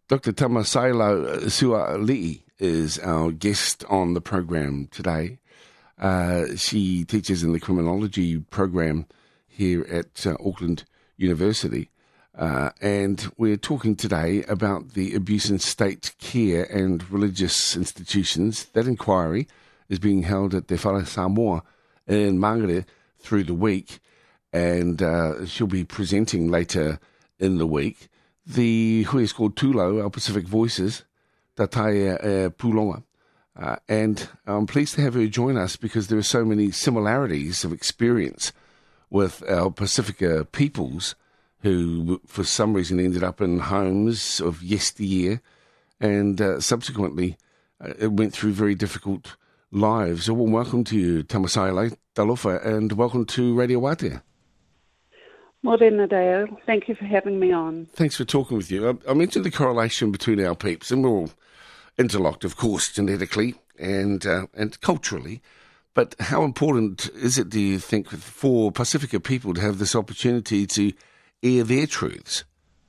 Dr. Tamasaila Sua'ali'i is our guest on the program today. She teaches in the criminology program here at Auckland University. And we're talking today about the abuse in state care and religious institutions. That inquiry is being held at Te Whare Samoa in Mangere through the week, and she'll be presenting later in the week. The hui is called Tūlau, Our Pacific Voices, Tataia Pūlonga. And I'm pleased to have her join us because there are so many similarities of experience with our Pacifica peoples who, for some reason, ended up in homes of yesteryear and subsequently went through very difficult lives. A warm welcome to you, Tamasaila, Talofa, and welcome to Radio Wātea. Morena Deo, thank you for having me on. Thanks for talking with you. I mentioned the correlation between our peeps, and we're all interlocked, of course, genetically and culturally. But how important is it, do you think, for Pacifica people to have this opportunity to air their truths?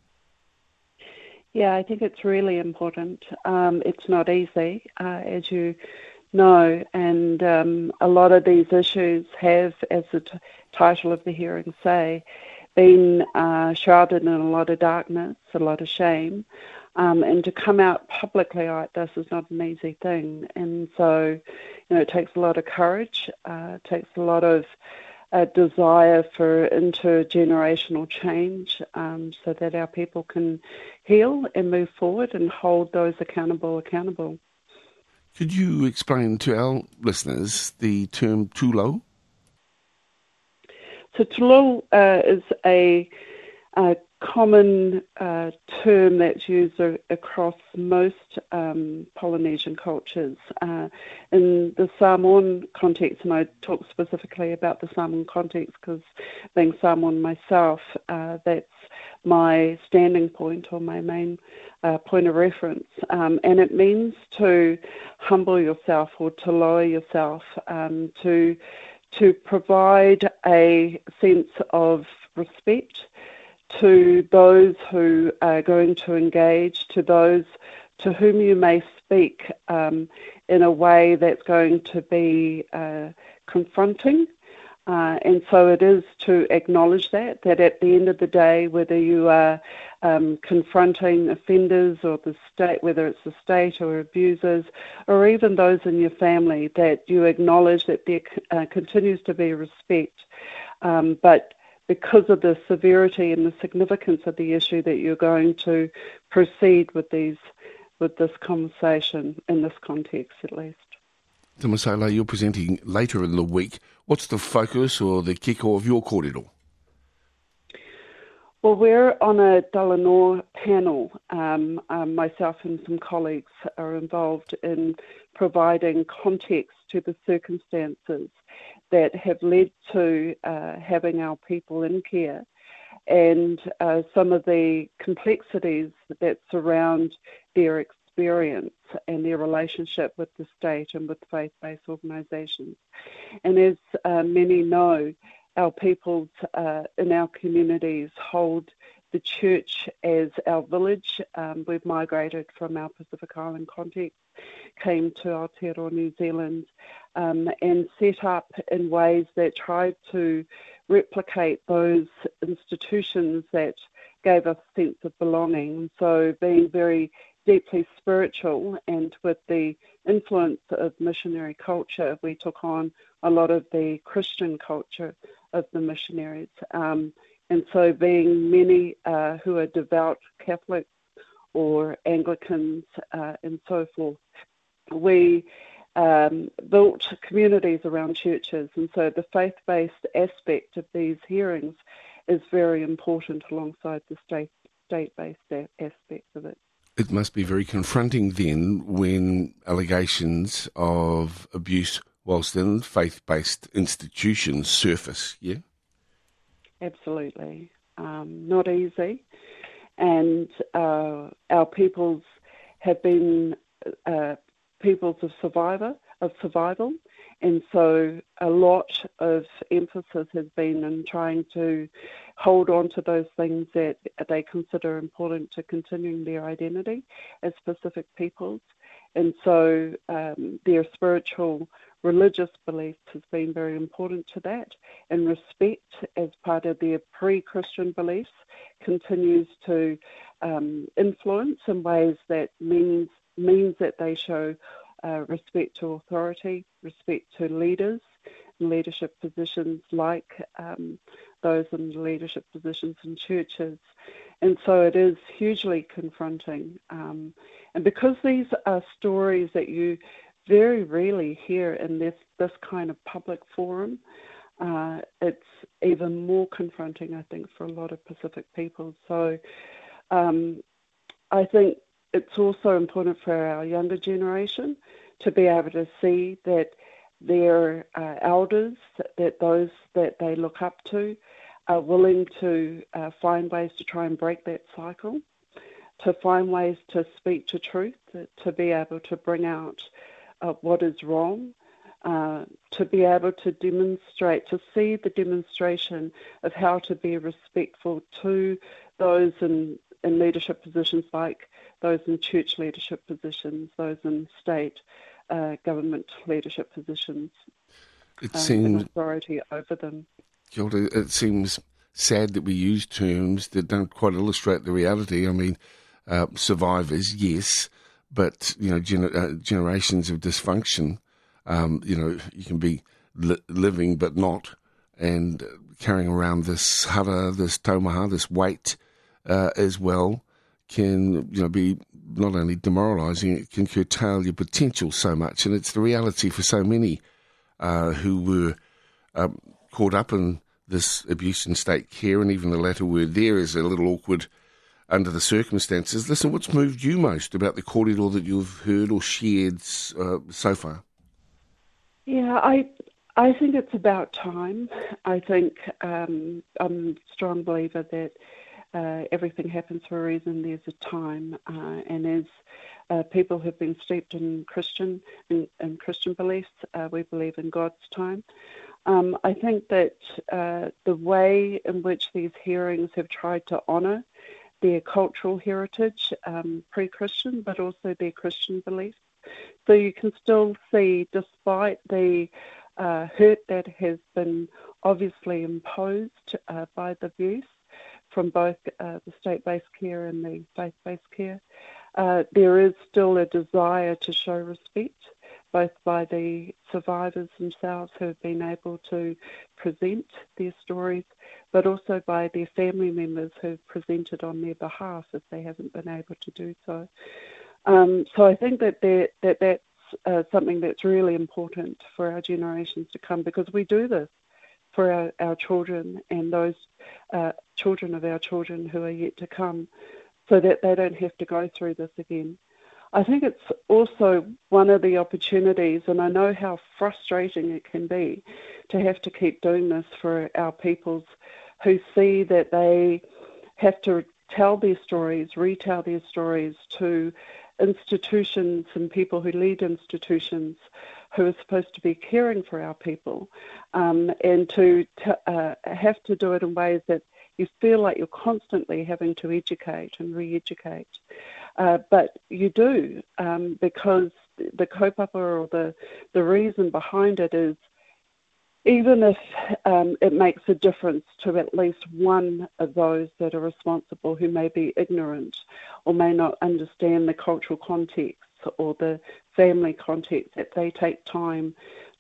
Yeah, I think it's really important. It's not easy, as you know, and a lot of these issues have, as the title of the hearing say, been shrouded in a lot of darkness, a lot of shame, and to come out publicly like this is not an easy thing. And so, it takes a lot of courage, it takes a lot of desire for intergenerational change so that our people can heal and move forward and hold those accountable. Could you explain to our listeners the term tūlau? So tūlau is a common term that's used across most Polynesian cultures. In the Samoan context, and I talk specifically about the Samoan context because being Samoan myself, that's my standing point or my main point of reference. And it means to humble yourself or to lower yourself, to provide a sense of respect to those who are going to engage, to those to whom you may speak in a way that's going to be confronting. And so it is to acknowledge that at the end of the day, whether you are confronting offenders or the state, whether it's the state or abusers, or even those in your family, that you acknowledge that there continues to be respect. But because of the severity and the significance of the issue, that you're going to proceed with this conversation in this context, at least. Tamasaila, you're presenting later in the week. What's the focus or the kiko of your kōrero? Well, we're on a Dalanor panel. Myself and some colleagues are involved in providing context to the circumstances that have led to having our people in care and some of the complexities that surround their experience and their relationship with the state and with faith-based organisations. And as many know, our peoples in our communities hold the church as our village. We've migrated from our Pacific Island context, came to Aotearoa, New Zealand, and set up in ways that tried to replicate those institutions that gave us a sense of belonging. So being very deeply spiritual, and with the influence of missionary culture, we took on a lot of the Christian culture of the missionaries. And so being many who are devout Catholics or Anglicans and so forth, we built communities around churches. And so the faith-based aspect of these hearings is very important alongside the state-based aspect of it. It must be very confronting then when allegations of abuse whilst in faith-based institutions surface, yeah? Absolutely. Not easy. And our peoples have been peoples of survival, And so a lot of emphasis has been in trying to hold on to those things that they consider important to continuing their identity as Pacific peoples. And so their spiritual, religious beliefs has been very important to that. And respect as part of their pre-Christian beliefs continues to influence in ways that means that they show respect to authority, respect to leaders in leadership positions like those in leadership positions in churches. And so it is hugely confronting. And because these are stories that you very rarely hear in this kind of public forum, it's even more confronting, I think, for a lot of Pacific people. So I think it's also important for our younger generation to be able to see that their elders, that those that they look up to, are willing to find ways to try and break that cycle, to find ways to speak to truth, to be able to bring out what is wrong, to be able to demonstrate, to see the demonstration of how to be respectful to those in leadership positions, like those in church leadership positions, those in state government leadership positions, It seems, and authority over them. Kia ora, it seems sad that we use terms that don't quite illustrate the reality. I mean, survivors, yes, but generations of dysfunction. You can be living but not, and carrying around this hara, this taumaha, this weight as well, can be not only demoralising, it can curtail your potential so much, and it's the reality for so many who were caught up in this abuse and state care, and even the latter word there is a little awkward under the circumstances. Listen, what's moved you most about the kōrero that you've heard or shared so far? Yeah, I think it's about time. I think I'm a strong believer that everything happens for a reason. There's a time, and as people who've been steeped in Christian beliefs, we believe in God's time. I think that the way in which these hearings have tried to honour their cultural heritage, pre-Christian, but also their Christian beliefs. So you can still see, despite the hurt that has been obviously imposed by the abuse from both the state-based care and the faith-based care, there is still a desire to show respect, both by the survivors themselves who have been able to present their stories, but also by their family members who have presented on their behalf if they haven't been able to do so. So I think that's something that's really important for our generations to come, because we do this for our children and those children of our children who are yet to come, so that they don't have to go through this again. I think it's also one of the opportunities, and I know how frustrating it can be to have to keep doing this for our peoples who see that they have to tell their stories, retell their stories to institutions and people who lead institutions who are supposed to be caring for our people, and to have to do it in ways that you feel like you're constantly having to educate and re-educate. But you do, because the kaupapa, or the reason behind it is, even if it makes a difference to at least one of those that are responsible who may be ignorant or may not understand the cultural context or the family context, if they take time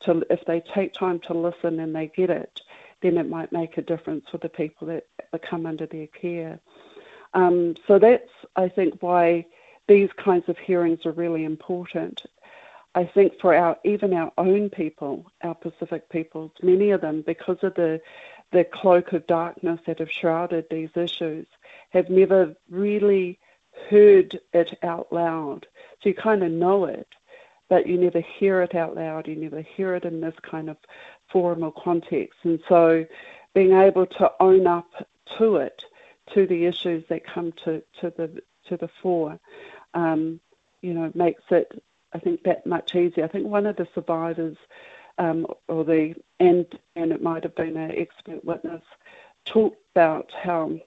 to listen and they get it, then it might make a difference for the people that come under their care. So that's, I think, why these kinds of hearings are really important. I think for even our own people, our Pacific peoples, many of them, because of the cloak of darkness that have shrouded these issues, have never really heard it out loud. So you kind of know it, but you never hear it out loud. You never hear it in this kind of forum or context. And so being able to own up to it, to the issues that come to the fore, makes it, I think, that much easier. I think one of the survivors and it might have been an expert witness, talked about how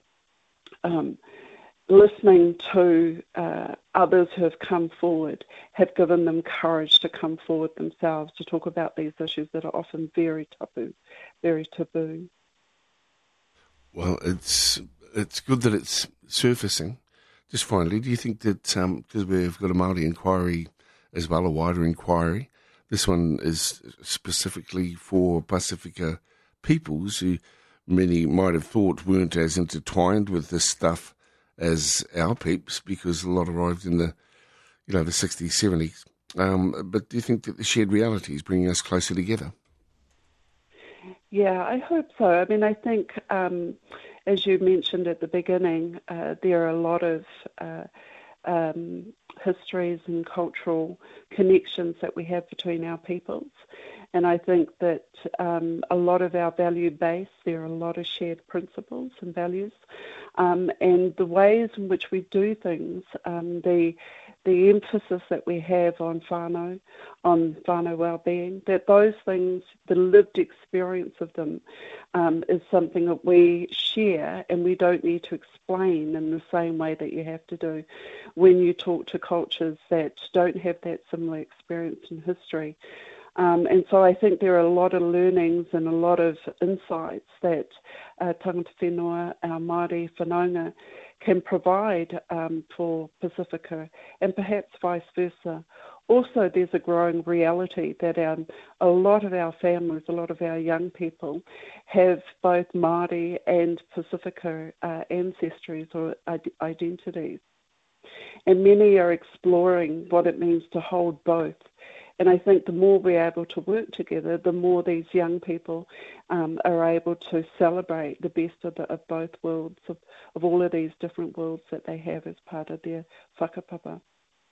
listening to others who have come forward have given them courage to come forward themselves to talk about these issues that are often very taboo, very taboo. Well, it's good that it's surfacing. Just finally, do you think that, because we've got a Māori inquiry as well, a wider inquiry, this one is specifically for Pasifika peoples who many might have thought weren't as intertwined with this stuff as our peeps, because a lot arrived in the 60s, 70s. But do you think that the shared reality is bringing us closer together? Yeah, I hope so. I mean, I think, as you mentioned at the beginning, there are a lot of histories and cultural connections that we have between our peoples. And I think that a lot of our value base, there are a lot of shared principles and values. And the ways in which we do things, the emphasis that we have on whānau well-being, that those things, the lived experience of them, is something that we share, and we don't need to explain in the same way that you have to do when you talk to cultures that don't have that similar experience in history. And so I think there are a lot of learnings and a lot of insights that tangata whenua, our Māori whanaunga, can provide for Pasifika, and perhaps vice versa. Also, there's a growing reality that a lot of our families, a lot of our young people have both Māori and Pasifika ancestries or identities. And many are exploring what it means to hold both. And I think the more we're able to work together, the more these young people are able to celebrate the best of both worlds, of all of these different worlds that they have as part of their whakapapa.